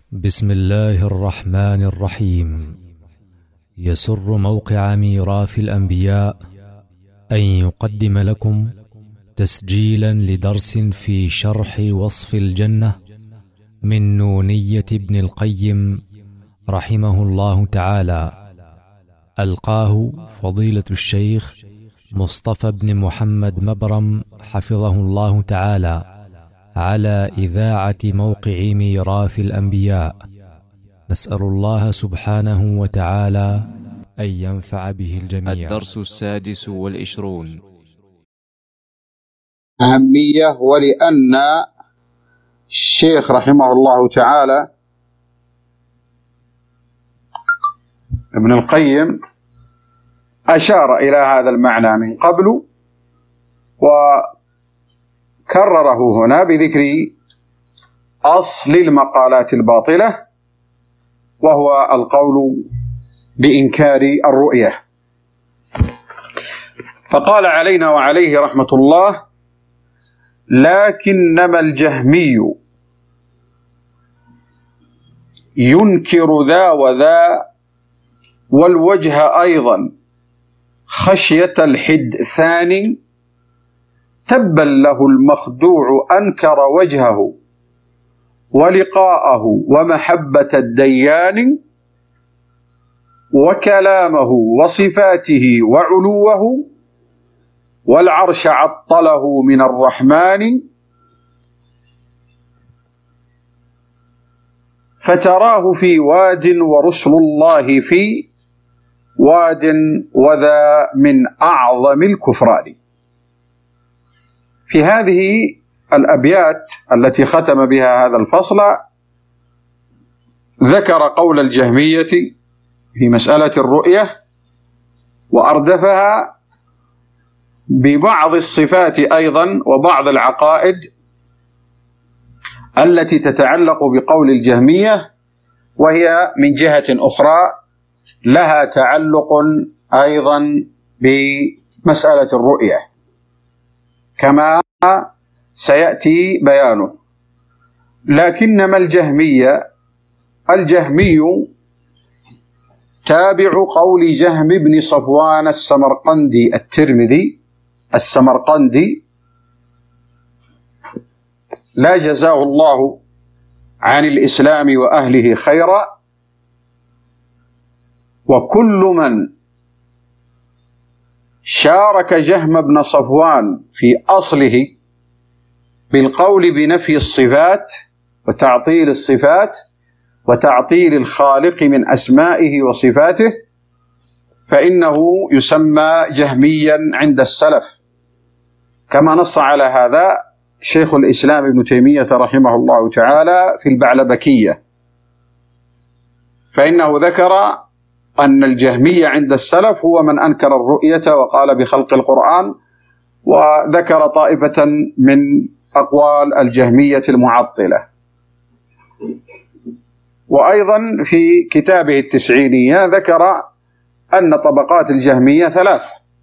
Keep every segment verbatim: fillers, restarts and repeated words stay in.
بسم الله الرحمن الرحيم. يسر موقع ميراث الأنبياء أن يقدم لكم تسجيلا لدرس في شرح وصف الجنة من نونية ابن القيم رحمه الله تعالى، ألقاه فضيلة الشيخ مصطفى بن محمد مبرم حفظه الله تعالى على إذاعة موقع ميراث الأنبياء. نسأل الله سبحانه وتعالى أن ينفع به الجميع. الدرس السادس والعشرون. أهمية، ولأن الشيخ رحمه الله تعالى ابن القيم أشار إلى هذا المعنى من قبل وكرره هنا بذكر أصل المقالات الباطلة، وهو القول بإنكار الرؤية. فقال علينا وعليه رحمة الله: لكنما الجهمي ينكر ذا وذا والوجه أيضا خشية الحدثان، تبا له المخدوع أنكر وجهه ولقاءه ومحبة الديان، وكلامه وصفاته وعلوه، والعرش عطله من الرحمن، فتراه في واد ورسل الله في واد، وذا من أعظم الكفران. في هذه الأبيات التي ختم بها هذا الفصل ذكر قول الجهمية في مسألة الرؤية، وأردفها ببعض الصفات أيضا وبعض العقائد التي تتعلق بقول الجهمية، وهي من جهة أخرى لها تعلق أيضا بمسألة الرؤية كما سيأتي بيانه. لكنما الجهمية، الجهمي تابع قول جهم بن صفوان السمرقندي الترمذي السمرقندي لا جزاه الله عن الإسلام وأهله خيرا، وكل من شارك جهم بن صفوان في أصله بالقول بنفي الصفات وتعطيل الصفات وتعطيل الخالق من أسمائه وصفاته فإنه يسمى جهميا عند السلف، كما نص على هذا شيخ الإسلام ابن تيمية رحمه الله تعالى في البعلبكية، فإنه ذكر أن الجهمية عند السلف هو من أنكر الرؤية وقال بخلق القرآن، وذكر طائفة من أقوال الجهمية المعطلة. وأيضا في كتابه التسعينية ذكر أن طبقات الجهمية ثلاث: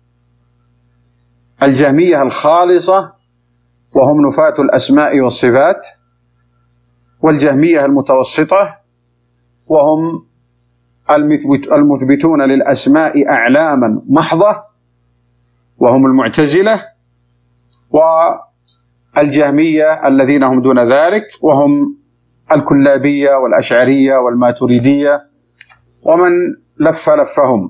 الجهمية الخالصة وهم نفاة الأسماء والصفات، والجهمية المتوسطة وهم المثبتون للأسماء أعلاما محضة وهم المعتزلة، والجهمية الذين هم دون ذلك وهم الكلابية والأشعرية والماتريدية ومن لف لفهم.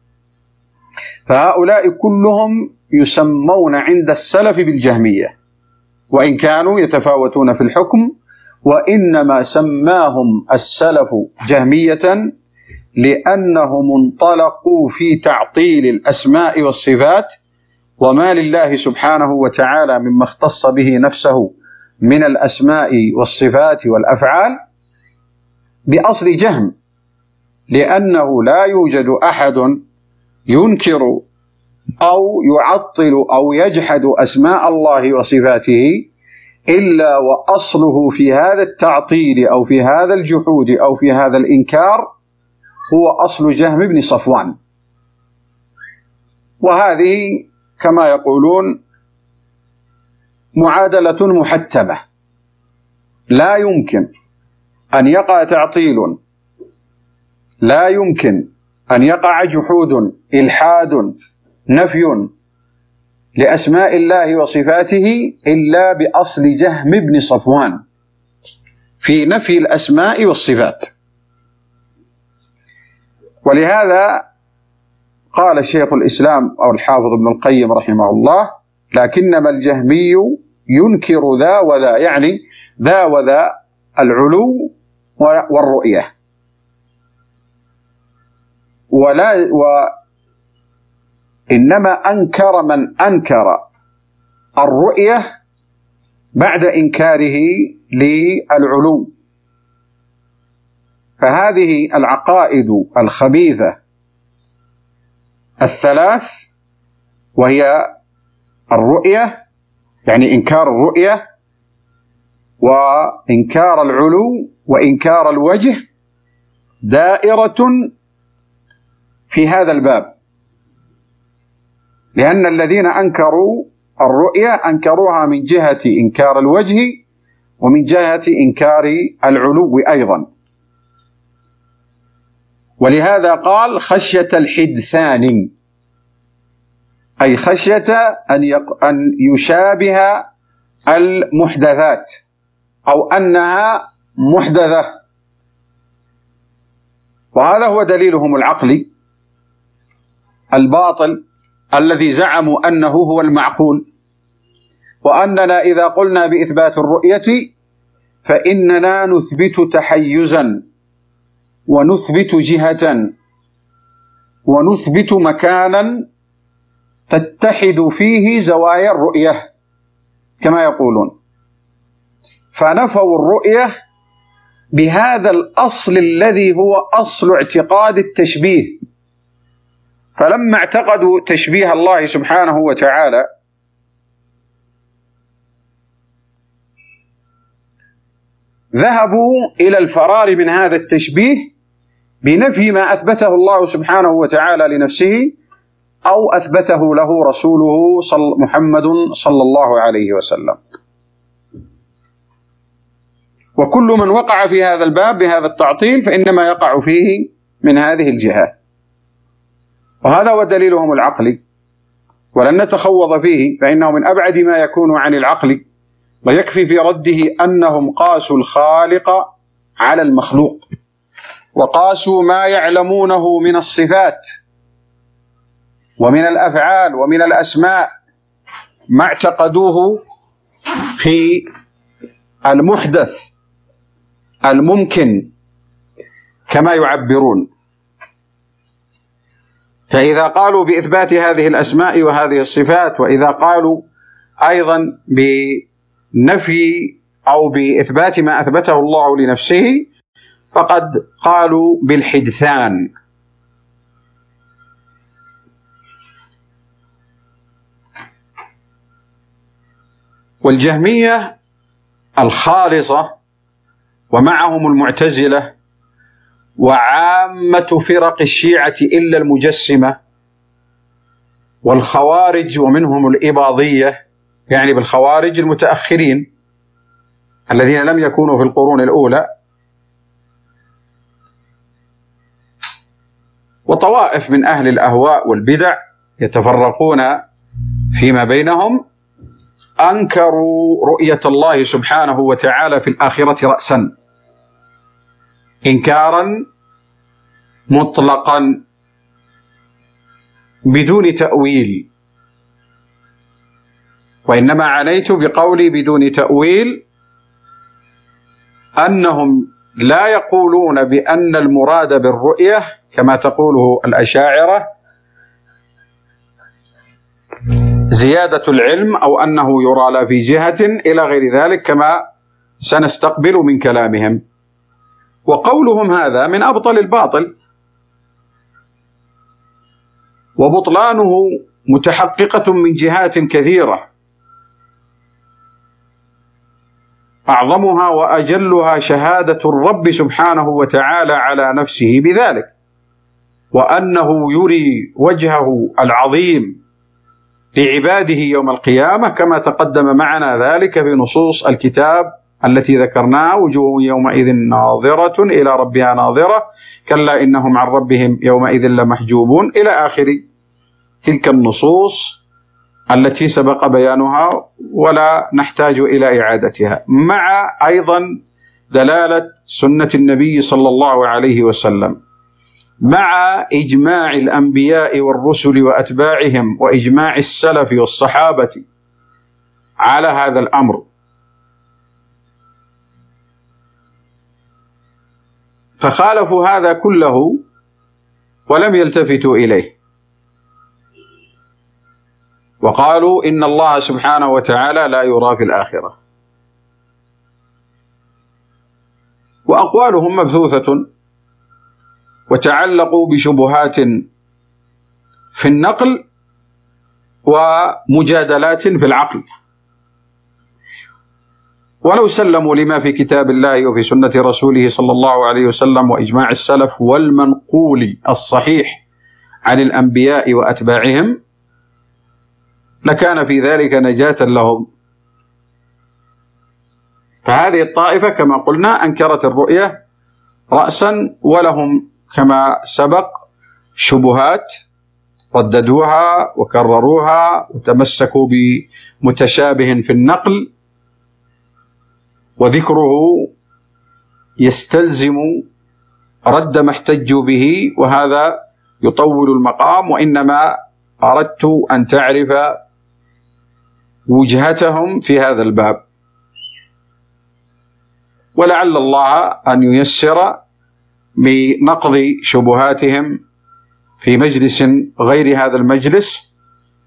فهؤلاء كلهم يسمون عند السلف بالجهمية، وإن كانوا يتفاوتون في الحكم، وإنما سماهم السلف جهمية لأنهم انطلقوا في تعطيل الأسماء والصفات وما لله سبحانه وتعالى مما اختص به نفسه من الأسماء والصفات والأفعال بأصل جهم، لأنه لا يوجد أحد ينكر أو يعطل أو يجحد أسماء الله وصفاته إلا وأصله في هذا التعطيل أو في هذا الجحود أو في هذا الإنكار هو أصل جهم بن صفوان. وهذه كما يقولون معادلة محتمة، لا يمكن أن يقع تعطيل، لا يمكن أن يقع جحود، إلحاد، نفي لأسماء الله وصفاته إلا بأصل جهم بن صفوان في نفي الأسماء والصفات. ولهذا قال الشيخ الإسلام أو الحافظ ابن القيم رحمه الله: لكنما الجهمي ينكر ذا وذا، يعني ذا وذا، العلو والرؤية، ولا وإنما أنكر من أنكر الرؤية بعد إنكاره للعلو. فهذه العقائد الخبيثة الثلاث، وهي الرؤية يعني إنكار الرؤية، وإنكار العلو، وإنكار الوجه، دائرة في هذا الباب، لأن الذين أنكروا الرؤية أنكروها من جهة إنكار الوجه ومن جهة إنكار العلو أيضا. ولهذا قال: خشية الحدثان، أي خشية أن يشابه المحدثات أو أنها محدثة. وهذا هو دليلهم العقلي الباطل الذي زعموا أنه هو المعقول، وأننا إذا قلنا بإثبات الرؤية فإننا نثبت تحيزا، ونثبت جهة، ونثبت مكانا تتحد فيه زوايا الرؤية كما يقولون. فنفوا الرؤية بهذا الأصل الذي هو أصل اعتقاد التشبيه. فلما اعتقدوا تشبيه الله سبحانه وتعالى ذهبوا إلى الفرار من هذا التشبيه بنفي ما أثبته الله سبحانه وتعالى لنفسه أو أثبته له رسوله صل محمد صلى الله عليه وسلم. وكل من وقع في هذا الباب بهذا التعطيل فإنما يقع فيه من هذه الجهات، وهذا هو دليلهم العقلي، ولن نتخوض فيه فإنه من أبعد ما يكون عن العقل، ويكفي في رده أنهم قاسوا الخالق على المخلوق، وقاسوا ما يعلمونه من الصفات ومن الأفعال ومن الأسماء ما اعتقدوه في المحدث الممكن كما يعبرون. فإذا قالوا بإثبات هذه الأسماء وهذه الصفات، وإذا قالوا أيضا بنفي أو بإثبات ما أثبته الله لنفسه، فقد قالوا بالحدثان. والجهمية الخالصة ومعهم المعتزلة وعامة فرق الشيعة إلا المجسمة والخوارج ومنهم الإباضية، يعني بالخوارج المتأخرين الذين لم يكونوا في القرون الأولى، وطوائف من أهل الأهواء والبدع يتفرقون فيما بينهم، أنكروا رؤية الله سبحانه وتعالى في الآخرة رأسا إنكارا مطلقا بدون تأويل. وإنما عنيت بقولي بدون تأويل أنهم لا يقولون بأن المراد بالرؤية كما تقوله الأشاعرة زيادة العلم أو أنه يرى لا في جهة إلى غير ذلك كما سنستقبل من كلامهم. وقولهم هذا من أبطل الباطل، وبطلانه متحققة من جهات كثيرة، أعظمها وأجلها شهادة الرب سبحانه وتعالى على نفسه بذلك، وأنه يري وجهه العظيم لعباده يوم القيامة كما تقدم معنا ذلك في نصوص الكتاب التي ذكرناها: وجوه يومئذ ناظرة إلى ربها ناظرة، كلا إنهم عن ربهم يومئذ لمحجوبون، إلى آخر تلك النصوص التي سبق بيانها ولا نحتاج إلى إعادتها، مع أيضا دلالة سنة النبي صلى الله عليه وسلم، مع إجماع الأنبياء والرسل وأتباعهم وإجماع السلف والصحابة على هذا الأمر. فخالفوا هذا كله ولم يلتفتوا إليه، وقالوا إن الله سبحانه وتعالى لا يرى في الآخرة. وأقوالهم مبثوثة، وتعلقوا بشبهات في النقل ومجادلات في العقل. ولو سلموا لما في كتاب الله وفي سنة رسوله صلى الله عليه وسلم وإجماع السلف والمنقول الصحيح عن الأنبياء وأتباعهم لكان في ذلك نجاة لهم. فهذه الطائفة كما قلنا أنكرت الرؤية رأسا، ولهم كما سبق شبهات رددوها وكرروها وتمسكوا بمتشابه في النقل، وذكره يستلزم رد ما احتجوا به، وهذا يطول المقام، وإنما أردت أن تعرف وجهتهم في هذا الباب، ولعل الله أن ييسر بنقض شبهاتهم في مجلس غير هذا المجلس.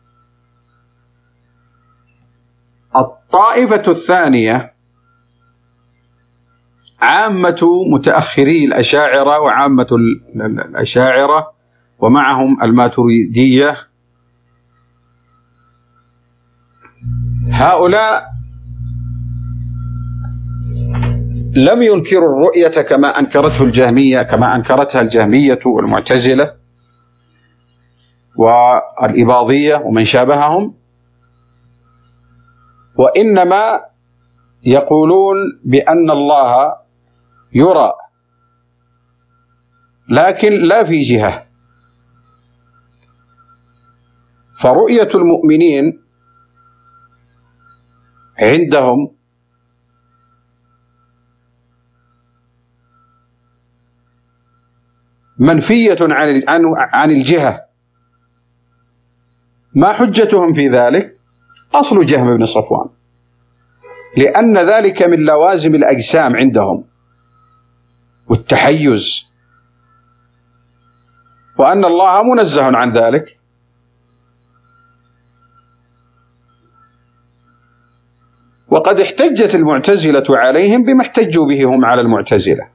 الطائفة الثانية عامة متأخري الأشاعرة وعامة الأشاعرة ومعهم الماتريدية. هؤلاء لم ينكروا الرؤية كما أنكرته الجهمية كما أنكرتها الجهمية والمعتزلة والإباضية ومن شابههم، وإنما يقولون بأن الله يرى لكن لا في جهة. فرؤية المؤمنين عندهم منفية عن عن الجهة. ما حجتهم في ذلك؟ أصل جهم بن صفوان، لأن ذلك من لوازم الأجسام عندهم والتحيز، وأن الله منزه عن ذلك. وقد احتجت المعتزلة عليهم بما احتجوا به هم على المعتزلة.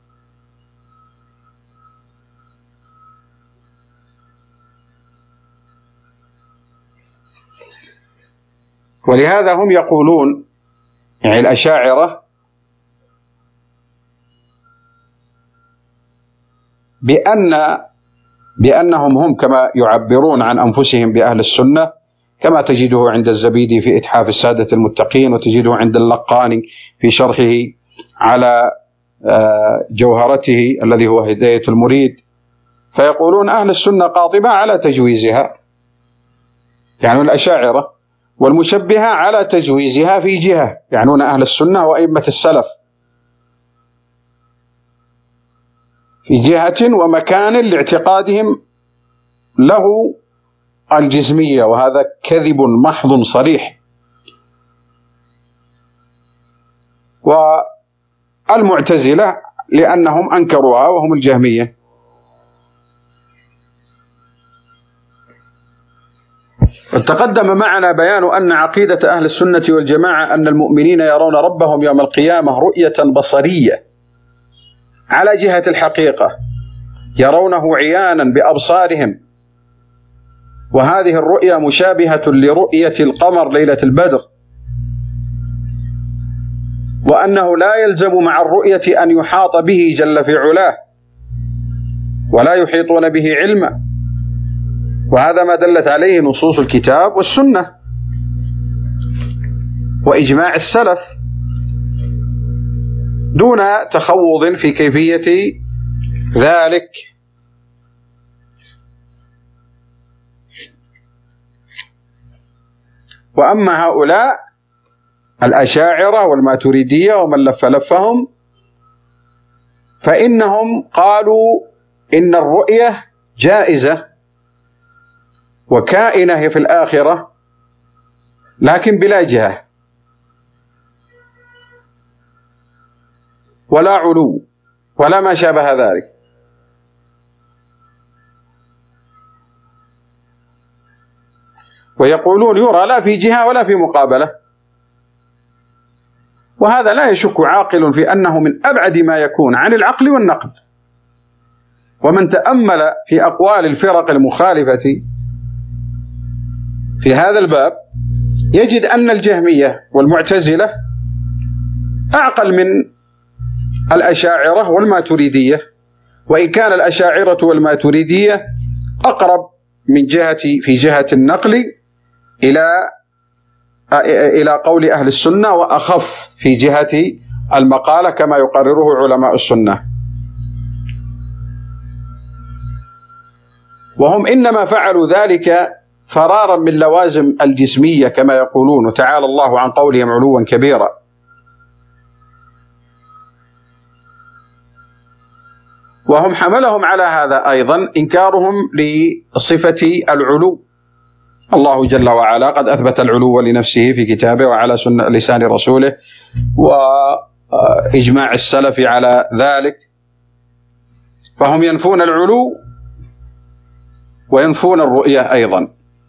ولهذا هم يقولون، يعني الأشاعرة، بأن بأنهم هم كما يعبرون عن أنفسهم بأهل السنة، كما تجده عند الزبيدي في إتحاف السادة المتقين، وتجده عند اللقاني في شرحه على جوهرته الذي هو هداية المريد. فيقولون أهل السنة قاطبة على تجويزها، يعني الأشاعرة، والمشبهة على تجويزها في جهة، يعنون أهل السنة وأئمة السلف، في جهة ومكان لاعتقادهم له الجسمية، وهذا كذب محض صريح. والمعتزلة لأنهم أنكروها وهم الجهمية. تقدم معنا بيان أن عقيدة أهل السنة والجماعة أن المؤمنين يرون ربهم يوم القيامة رؤية بصرية على جهة الحقيقة، يرونه عيانا بأبصارهم، وهذه الرؤية مشابهة لرؤية القمر ليلة البدر، وأنه لا يلزم مع الرؤية أن يحاط به جل في علاه، ولا يحيطون به علما، وهذا ما دلت عليه نصوص الكتاب والسنة وإجماع السلف. دون تخوض في كيفية ذلك. وأما هؤلاء الأشاعرة والماتريدية ومن لف لفهم فإنهم قالوا إن الرؤية جائزة وكائنة هي في الآخرة لكن بلا جهة ولا علو ولا ما شابه ذلك. ويقولون يرى لا في جهة ولا في مقابلة، وهذا لا يشك عاقل في أنه من أبعد ما يكون عن العقل والنقل. ومن تأمل في أقوال الفرق المخالفة في هذا الباب يجد أن الجهمية والمعتزلة أعقل من الأشاعرة والماتريدية، وإن كان الأشاعرة والماتريدية أقرب من جهة في جهة النقل إلى إلى قول أهل السنة، وأخف في جهة المقالة كما يقرره علماء السنة. وهم إنما فعلوا ذلك فرارا من لوازم الجسمية كما يقولون، وتعالى الله عن قولهم علوا كبيرا. وهم حملهم على هذا أيضا إنكارهم لصفة العلو. الله جل وعلا قد أثبت العلو لنفسه في كتابه وعلى سنة لسان رسوله وإجماع السلف على ذلك، فهم ينفون العلو وينفون الرؤية أيضا.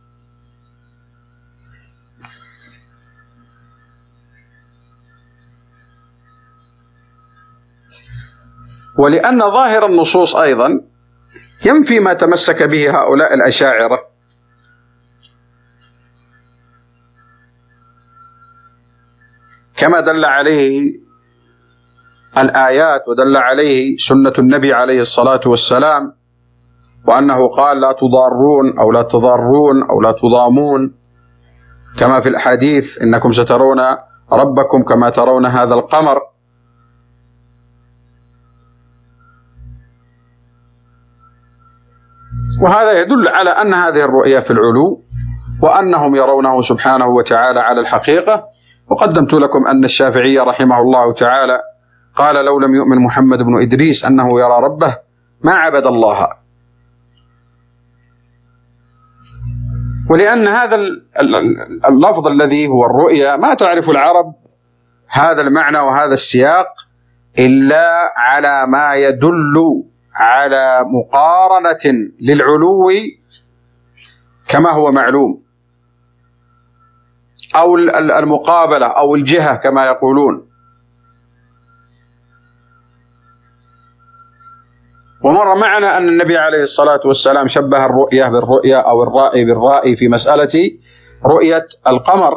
ولأن ظاهر النصوص أيضا ينفي ما تمسك به هؤلاء الأشاعرة، كما دل عليه الآيات ودل عليه سنة النبي عليه الصلاة والسلام، وأنه قال لا تضارون أو لا تضارون أو لا تضامون، كما في الحديث إنكم سترون ربكم كما ترون هذا القمر. وهذا يدل على أن هذه الرؤية في العلو وأنهم يرونه سبحانه وتعالى على الحقيقة. وقدمت لكم أن الشافعي رحمه الله تعالى قال لو لم يؤمن محمد بن إدريس أنه يرى ربه ما عبد الله. ولأن هذا اللفظ الذي هو الرؤيا ما تعرف العرب هذا المعنى وهذا السياق إلا على ما يدل على مقارنة للعلو كما هو معلوم، أو المقابلة أو الجهة كما يقولون. ومر معنا أن النبي عليه الصلاة والسلام شبه الرؤية بالرؤية أو الرائي بالرائي في مسألة رؤية القمر.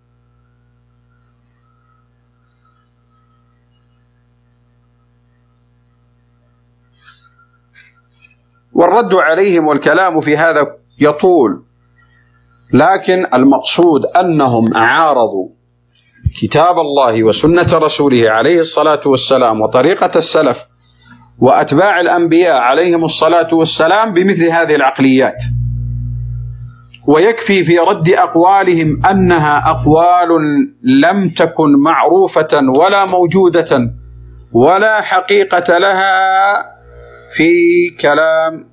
والرد عليهم والكلام في هذا يطول، لكن المقصود أنهم عارضوا كتاب الله وسنة رسوله عليه الصلاة والسلام وطريقة السلف وأتباع الأنبياء عليهم الصلاة والسلام بمثل هذه العقليات. ويكفي في رد أقوالهم أنها أقوال لم تكن معروفة ولا موجودة ولا حقيقة لها في كلام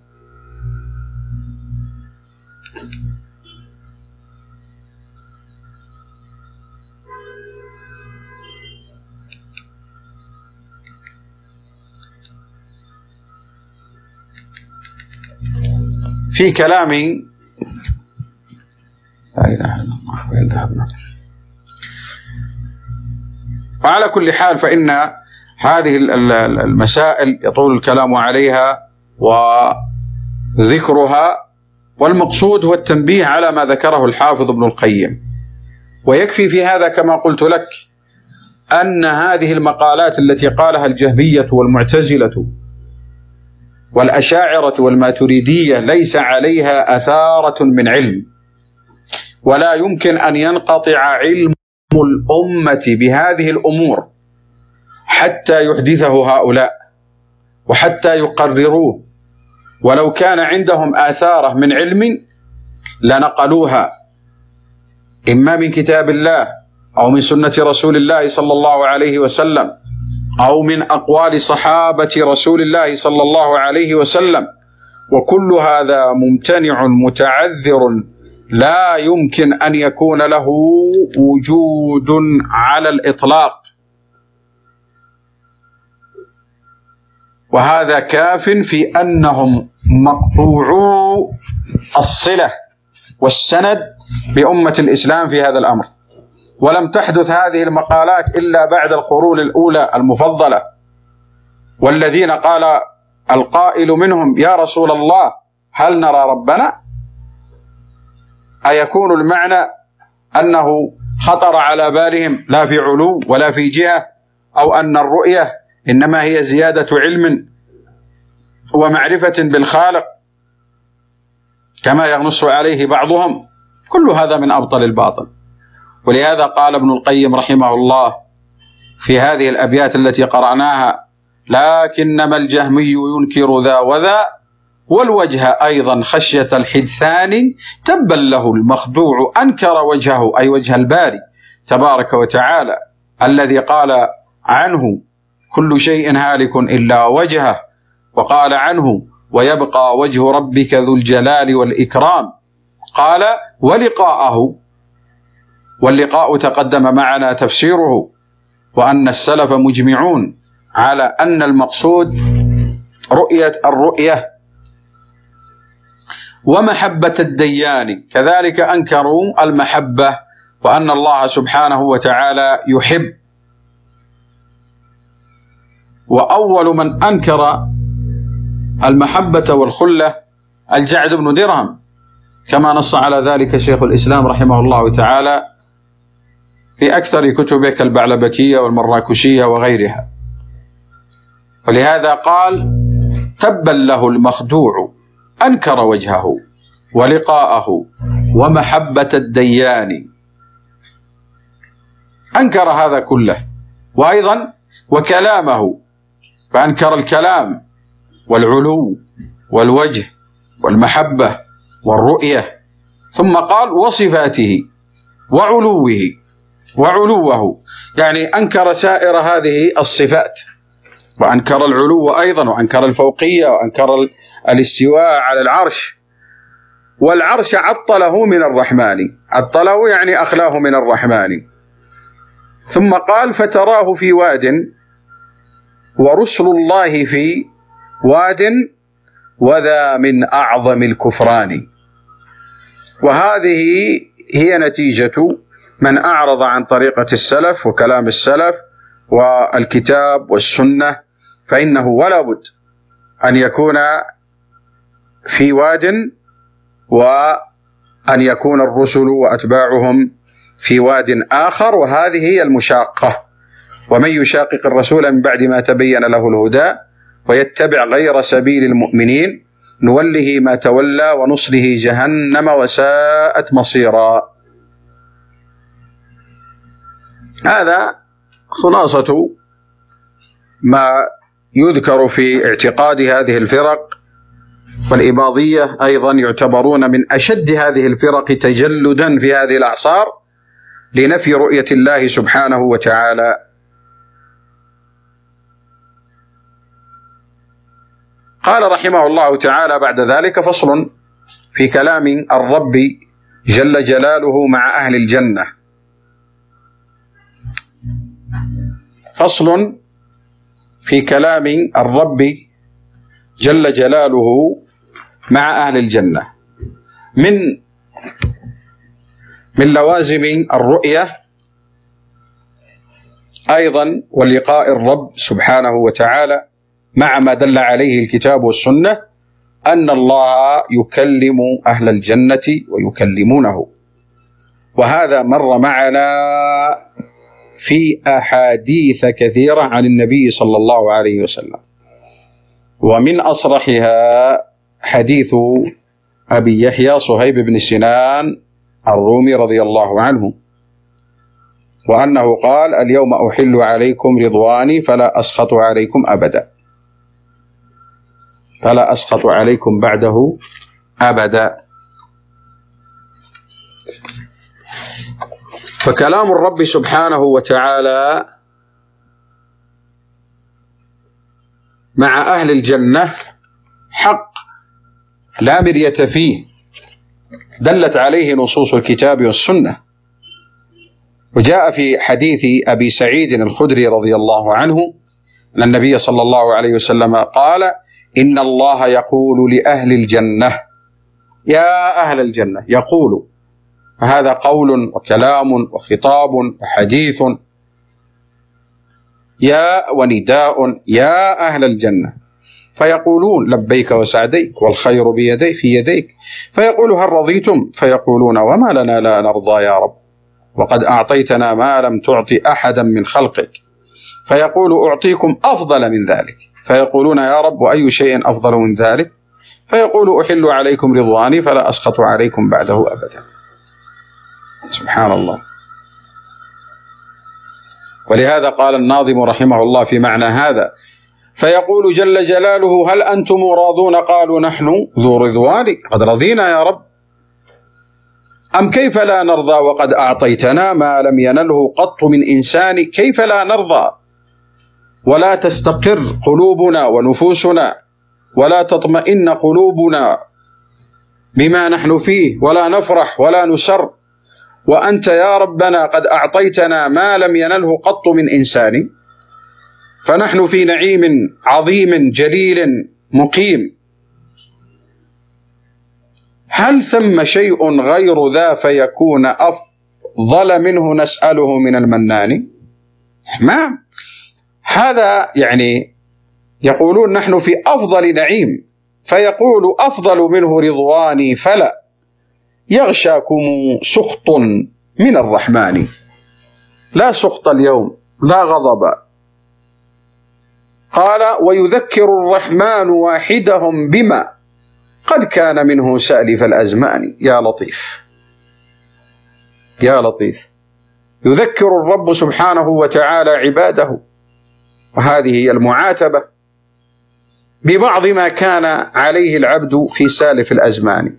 في كلام لا إله إلا الله وين ذهبنا. وعلى كل حال فإن هذه المسائل يطول الكلام عليها وذكرها، والمقصود هو التنبيه على ما ذكره الحافظ ابن القيم. ويكفي في هذا كما قلت لك أن هذه المقالات التي قالها الجهمية والمعتزلة والأشاعرة والماتريدية ليس عليها أثارة من علم، ولا يمكن أن ينقطع علم الأمة بهذه الأمور حتى يحدثه هؤلاء وحتى يقرروه، ولو كان عندهم آثاره من علم لنقلوها إما من كتاب الله أو من سنة رسول الله صلى الله عليه وسلم أو من أقوال صحابة رسول الله صلى الله عليه وسلم، وكل هذا ممتنع متعذر لا يمكن أن يكون له وجود على الإطلاق. وهذا كاف في أنهم مقطوعو الصلة والسند بأمة الإسلام في هذا الأمر، ولم تحدث هذه المقالات إلا بعد القرون الأولى المفضلة، والذين قال القائل منهم: يا رسول الله هل نرى ربنا؟ أيكون المعنى أنه خطر على بالهم لا في علو ولا في جهة، أو أن الرؤية إنما هي زيادة علم ومعرفة بالخالق كما ينص عليه بعضهم؟ كل هذا من أبطل الباطل. ولهذا قال ابن القيم رحمه الله في هذه الأبيات التي قرأناها: لكنما الجهمي ينكر ذا وذا والوجه أيضا خشية الحدثان، تبا له المخدوع أنكر وجهه، أي وجه الباري تبارك وتعالى الذي قال عنه كل شيء هالك إلا وجهه، وقال عنه ويبقى وجه ربك ذو الجلال والإكرام. قال ولقاءه، واللقاء تقدم معنا تفسيره، وأن السلف مجمعون على أن المقصود رؤية الرؤية ومحبة الديان، كذلك أنكروا المحبة وأن الله سبحانه وتعالى يحب. وأول من أنكر المحبة والخلة الجعد بن درهم، كما نص على ذلك شيخ الإسلام رحمه الله تعالى في أكثر كتبه كالبعلبكية والمراكشية وغيرها. ولهذا قال: تبا له المخدوع أنكر وجهه ولقاءه ومحبة الديان. أنكر هذا كله، وأيضا وكلامه، فأنكر الكلام والعلو والوجه والمحبة والرؤية، ثم قال وصفاته وعلوه وعلوه، يعني أنكر سائر هذه الصفات، وأنكر العلو أيضا، وأنكر الفوقية، وأنكر الاستواء على العرش. والعرش عطله من الرحمن، عطله يعني أخلاه من الرحمن. ثم قال فتراه في واد ورسل الله في واد وذا من أعظم الكفران. وهذه هي نتيجة من أعرض عن طريقة السلف وكلام السلف والكتاب والسنة، فإنه ولا بد أن يكون في واد، وأن يكون الرسل وأتباعهم في واد آخر، وهذه هي المشاقة. ومن يشاقق الرسول من بعد ما تبين له الهدى ويتبع غير سبيل المؤمنين نوله ما تولى ونصله جهنم وساءت مصيرا. هذا خلاصة ما يذكر في اعتقاد هذه الفرق. والإباضية أيضا يعتبرون من أشد هذه الفرق تجلدا في هذه الأعصار لنفي رؤية الله سبحانه وتعالى. قال رحمه الله تعالى بعد ذلك: فصل في كلام الرب جل جلاله مع أهل الجنة. فصل في كلام الرب جل جلاله مع أهل الجنة. من من لوازم الرؤية أيضا ولقاء الرب سبحانه وتعالى مع ما دل عليه الكتاب والسنة أن الله يكلم أهل الجنة ويكلمونه، وهذا مر معنا في أحاديث كثيرة عن النبي صلى الله عليه وسلم، ومن أصرحها حديث أبي يحيى صهيب بن سنان الرومي رضي الله عنه، وأنه قال: اليوم أحل عليكم رضواني فلا أسخط عليكم أبدا، فلا أسخط عليكم بعده أبدا. فكلام الرب سبحانه وتعالى مع أهل الجنة حق لا مرية فيه، دلت عليه نصوص الكتاب والسنة. وجاء في حديث أبي سعيد الخدري رضي الله عنه أن النبي صلى الله عليه وسلم قال: إن الله يقول لأهل الجنة، يا أهل الجنة، يقول، فهذا قول وكلام وخطاب وحديث، يا ونداء، يا أهل الجنة، فيقولون: لبيك وسعديك والخير بيديك في يديك، فيقول: هل رضيتم؟ فيقولون: وما لنا لا نرضى يا رب، وقد أعطيتنا ما لم تعطي أحدا من خلقك. فيقول: أعطيكم أفضل من ذلك. فيقولون: يا رب، وأي شيء أفضل من ذلك؟ فيقول: أحل عليكم رضواني فلا أسخط عليكم بعده أبدا. سبحان الله. ولهذا قال الناظم رحمه الله في معنى هذا: فيقول جل جلاله: هل أنتم راضون؟ قالوا: نحن ذو رضوان، قد رضينا يا رب. أم كيف لا نرضى وقد أعطيتنا ما لم ينله قط من إنسان؟ كيف لا نرضى ولا تستقر قلوبنا ونفوسنا ولا تطمئن قلوبنا بما نحن فيه ولا نفرح ولا نسر، وأنت يا ربنا قد أعطيتنا ما لم ينله قط من إنسان، فنحن في نعيم عظيم جليل مقيم. هل ثم شيء غير ذا فيكون أفضل منه نسأله من المنان؟ ما هذا يعني يقولون نحن في أفضل نعيم، فيقول: أفضل منه رضواني فلا يغشاكم سخط من الرحمن. لا سخط اليوم، لا غضب. قال: ويذكر الرحمن واحدهم بما قد كان منه سالف الأزمان. يا لطيف، يا لطيف. يذكر الرب سبحانه وتعالى عباده، وهذه هي المعاتبة، ببعض ما كان عليه العبد في سالف الأزمان،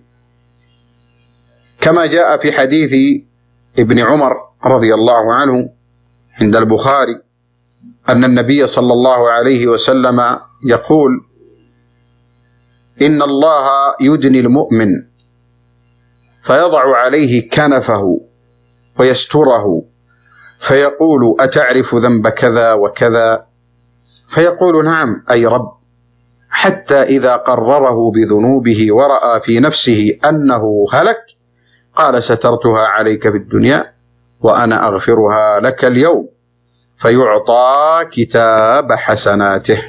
كما جاء في حديث ابن عمر رضي الله عنه عند البخاري أن النبي صلى الله عليه وسلم يقول: إن الله يدني المؤمن فيضع عليه كنفه ويستره، فيقول: أتعرف ذنب كذا وكذا؟ فيقول: نعم أي رب. حتى إذا قرره بذنوبه ورأى في نفسه أنه هلك قال: سترتها عليك في الدنيا وأنا أغفرها لك اليوم، فيعطى كتاب حسناته.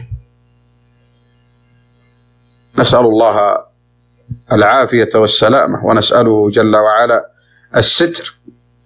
نسأل الله العافية والسلامة، ونسأله جل وعلا الستر.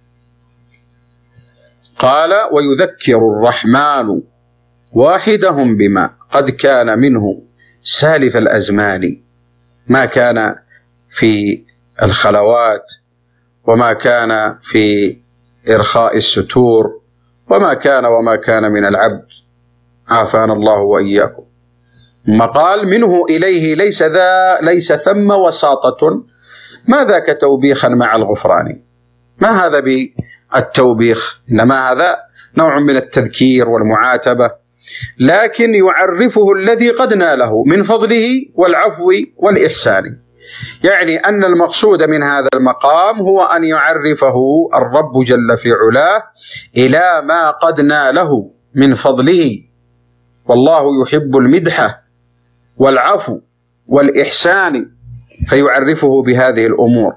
قال: ويذكر الرحمن واحدهم بما قد كان منه سالف الأزمان، ما كان في الخلوات، وما كان في إرخاء الستور، وما كان وما كان من العبد، عافانا الله وإياكم. ثم قال: منه إليه ليس ذا ليس ثم وساطة، ما ذاك توبيخا مع الغفران. ما هذا بالتوبيخ، إنما هذا نوع من التذكير والمعاتبة، لكن يعرفه الذي قد ناله من فضله والعفو والإحسان. يعني أن المقصود من هذا المقام هو أن يعرفه الرب جل في علاه إلى ما قد ناله من فضله، والله يحب المدح والعفو والإحسان، فيعرفه بهذه الأمور.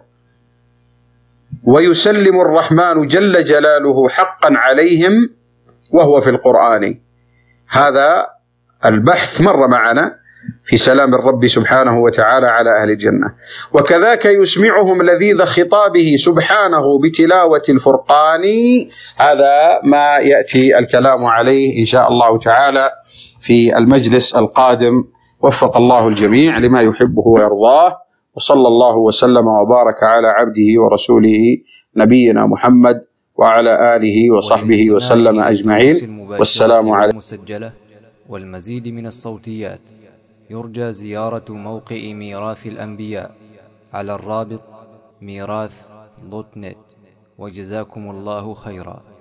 ويسلم الرحمن جل جلاله حقا عليهم وهو في القرآن. هذا البحث مر معنا في سلام الرب سبحانه وتعالى على أهل الجنة. وكذاك يسمعهم لذيذ خطابه سبحانه بتلاوة الفرقان. هذا ما يأتي الكلام عليه إن شاء الله تعالى في المجلس القادم. وفق الله الجميع لما يحبه ويرضاه، وصلى الله وسلم وبارك على عبده ورسوله نبينا محمد وعلى آله وصحبه وسلم أجمعين، والسلام عليكم. المسجلة والمزيد من الصوتيات يرجى زيارة موقع ميراث الأنبياء على الرابط ميراث دوت نت، وجزاكم الله خيرا.